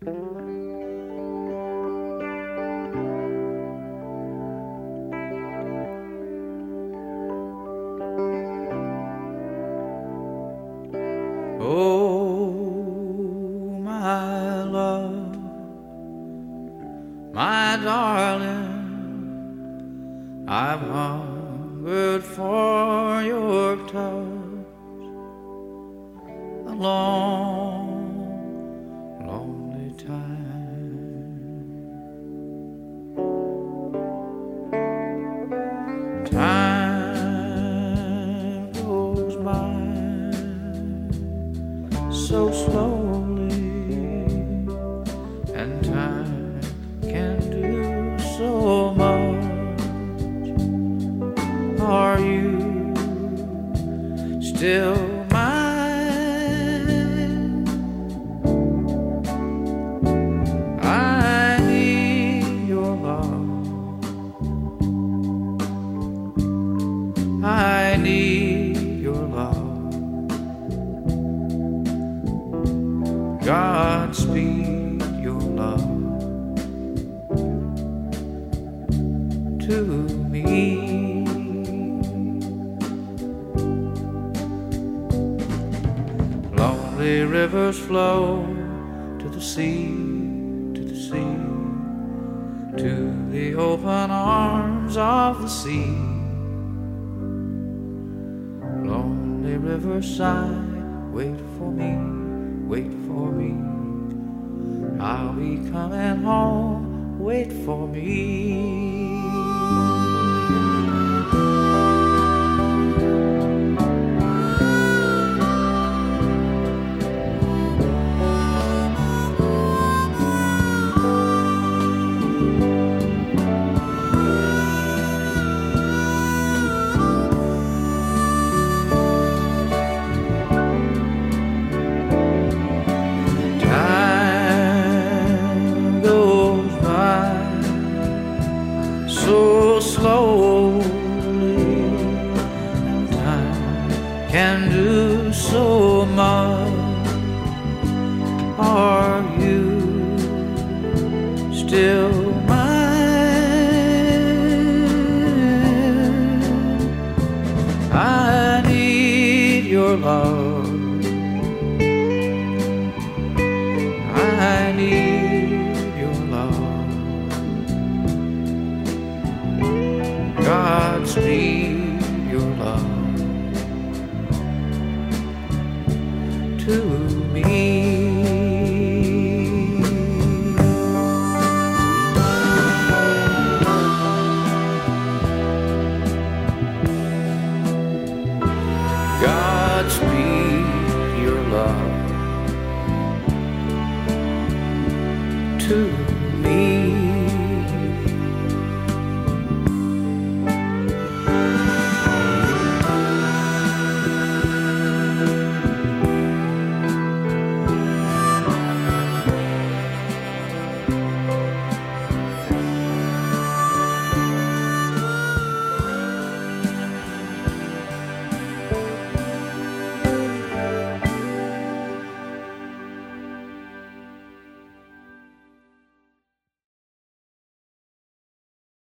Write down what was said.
Oh, my love, my darling, I've hungered for your touch a long, lonely time. Time goes by so slowly, and time can do so much. Are you still mine? I need your love. I need your love. Godspeed your love to me. Lonely rivers flow to the sea, to the sea, to the open arms of the sea. Lonely rivers sigh, wait for me, wait for me. I'll be coming home, wait for me. So slowly, and time can do so much. Are you still mine? I need your love. I need your love. Godspeed your love to me. Godspeed your love to